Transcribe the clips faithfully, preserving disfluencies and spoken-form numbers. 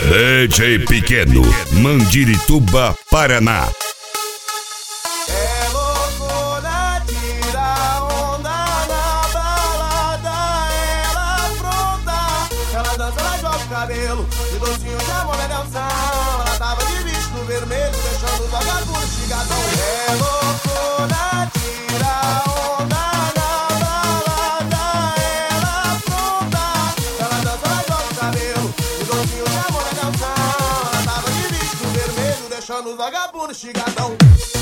D J Pequeno, Mandirituba, Paraná. É loucura, tira onda na balada, ela pronta. Ela dança, ela joga o cabelo, de docinho de amor é dançar. Ela tava de vestido vermelho, deixando os vagabundos chigadão. É loucura, tira onda na balada, ela pronta. Ela dança, ela joga o cabelo, de docinho de amor é dançar. Ela tava de vestido vermelho, deixando os vagabundos chigadão.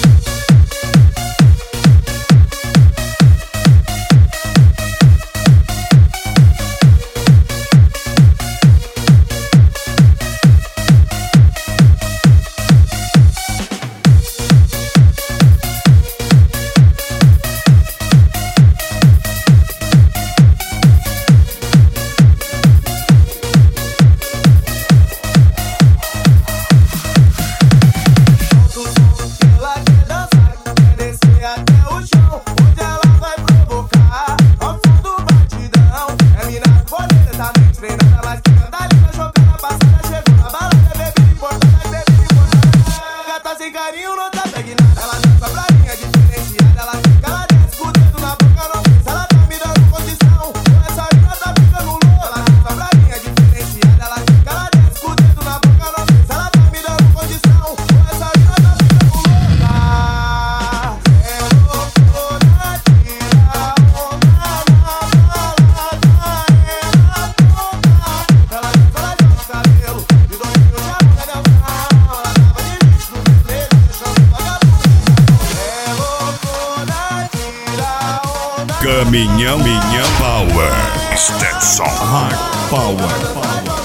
Caminhão, Minhão Power, Stetson Hard Power.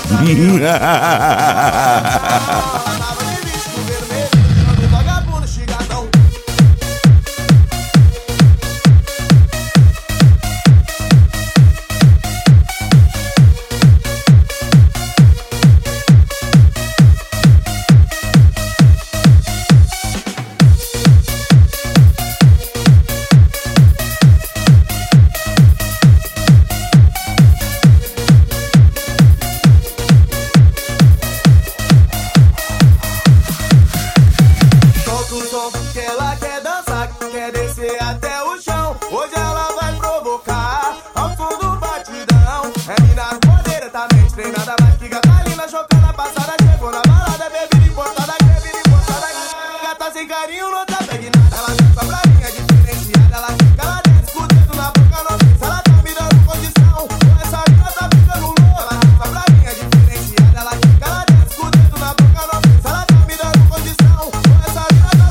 Que ela quer dançar, quer descer até o chão. Hoje ela vai provocar ao som do batidão. É mina podeira, tá mente treinada, mas que gata linda, chocando a passada. Chegou na balada, bebida importada, bebida importada. Gata sem carinho, não tá pegue nada. Ela dança pra mim, é diferenciada. Ela fica, ela desce com o dedo na boca, não sei se ela tá me dando condição. Com essa mina tá ficando louca. Ela dança pra mim, é diferenciada. Ela fica, ela desce com o dedo na boca, não sei se ela tá me dando condição. Com essa mina tá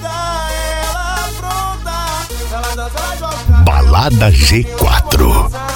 Balada G quatro.